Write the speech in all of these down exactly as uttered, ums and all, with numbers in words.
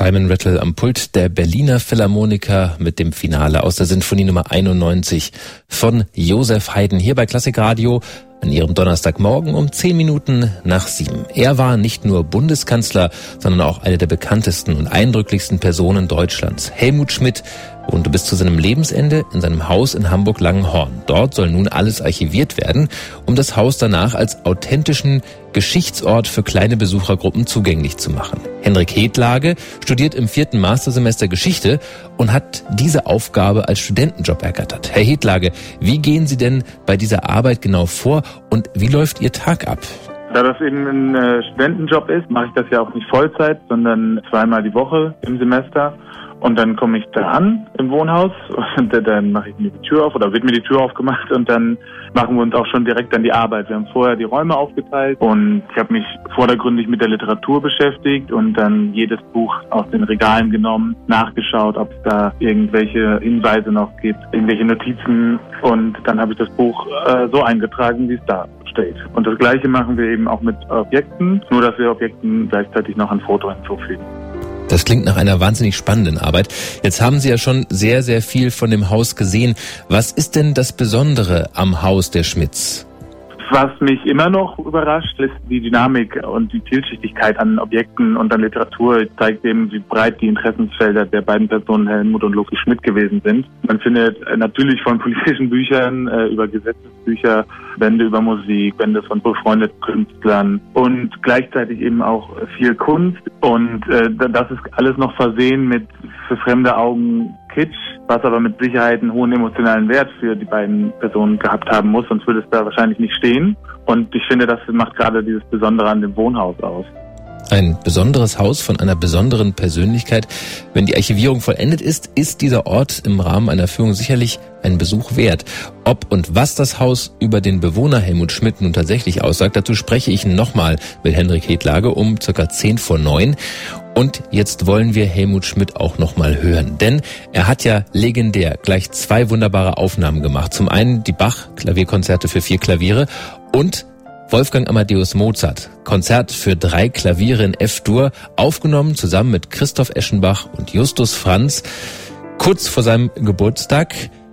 Simon Rattle am Pult der Berliner Philharmoniker mit dem Finale aus der Sinfonie Nummer einundneunzig von Joseph Haydn hier bei Klassik Radio an ihrem Donnerstagmorgen um zehn Minuten nach sieben. Er war nicht nur Bundeskanzler, sondern auch eine der bekanntesten und eindrücklichsten Personen Deutschlands. Helmut Schmidt wohnte bis zu seinem Lebensende in seinem Haus in Hamburg-Langenhorn. Dort soll nun alles archiviert werden, um das Haus danach als authentischen Geschichtsort für kleine Besuchergruppen zugänglich zu machen. Henrik Hethlage studiert im vierten Mastersemester Geschichte und hat diese Aufgabe als Studentenjob ergattert. Herr Hethlage, wie gehen Sie denn bei dieser Arbeit genau vor und wie läuft Ihr Tag ab? Da das eben ein äh, Studentenjob ist, mache ich das ja auch nicht Vollzeit, sondern zweimal die Woche im Semester. Und dann komme ich da an im Wohnhaus und dann mache ich mir die Tür auf oder wird mir die Tür aufgemacht und dann machen wir uns auch schon direkt an die Arbeit. Wir haben vorher die Räume aufgeteilt und ich habe mich vordergründig mit der Literatur beschäftigt und dann jedes Buch aus den Regalen genommen, nachgeschaut, ob es da irgendwelche Hinweise noch gibt, irgendwelche Notizen und dann habe ich das Buch äh, so eingetragen, wie es da steht. Und das Gleiche machen wir eben auch mit Objekten, nur dass wir Objekten gleichzeitig noch ein Foto hinzufügen. Das klingt nach einer wahnsinnig spannenden Arbeit. Jetzt haben Sie ja schon sehr, sehr viel von dem Haus gesehen. Was ist denn das Besondere am Haus der Schmidts? Was mich immer noch überrascht, ist die Dynamik und die Vielschichtigkeit an Objekten und an Literatur. Es zeigt eben, wie breit die Interessensfelder der beiden Personen Helmut und Loki Schmidt gewesen sind. Man findet natürlich von politischen Büchern äh, über Gesetzesbücher, Bände über Musik, Bände von befreundeten Künstlern und gleichzeitig eben auch viel Kunst. Und äh, das ist alles noch versehen mit für fremde Augen Kitsch, was aber mit Sicherheit einen hohen emotionalen Wert für die beiden Personen gehabt haben muss, sonst würde es da wahrscheinlich nicht stehen. Und ich finde, das macht gerade dieses Besondere an dem Wohnhaus aus. Ein besonderes Haus von einer besonderen Persönlichkeit. Wenn die Archivierung vollendet ist, ist dieser Ort im Rahmen einer Führung sicherlich einen Besuch wert. Ob und was das Haus über den Bewohner Helmut Schmidt nun tatsächlich aussagt, dazu spreche ich nochmal mit Henrik Hethlage um circa zehn vor neun. Und jetzt wollen wir Helmut Schmidt auch nochmal hören, denn er hat ja legendär gleich zwei wunderbare Aufnahmen gemacht. Zum einen die Bach-Klavierkonzerte für vier Klaviere und Wolfgang Amadeus Mozart, Konzert für drei Klaviere in F-Dur, aufgenommen zusammen mit Christoph Eschenbach und Justus Franz, kurz vor seinem Geburtstag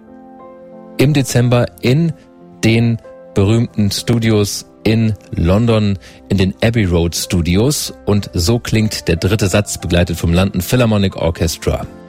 im Dezember in den berühmten Studios in London, in den Abbey Road Studios. Und so klingt der dritte Satz, begleitet vom London Philharmonic Orchestra.